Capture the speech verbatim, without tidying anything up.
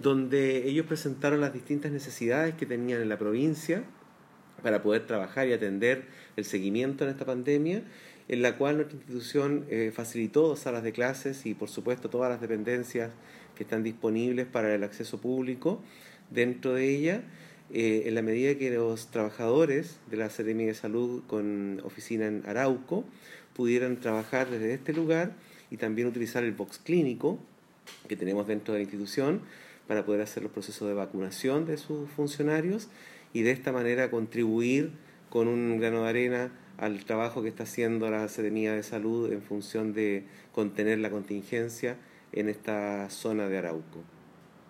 donde ellos presentaron las distintas necesidades que tenían en la provincia para poder trabajar y atender el seguimiento en esta pandemia, en la cual nuestra institución eh, facilitó dos salas de clases y por supuesto todas las dependencias que están disponibles para el acceso público dentro de ella, eh, en la medida que los trabajadores de la Seremía de Salud con oficina en Arauco pudieran trabajar desde este lugar y también utilizar el box clínico que tenemos dentro de la institución para poder hacer los procesos de vacunación de sus funcionarios y de esta manera contribuir con un grano de arena al trabajo que está haciendo la Seremía de Salud en función de contener la contingencia en esta zona de Arauco.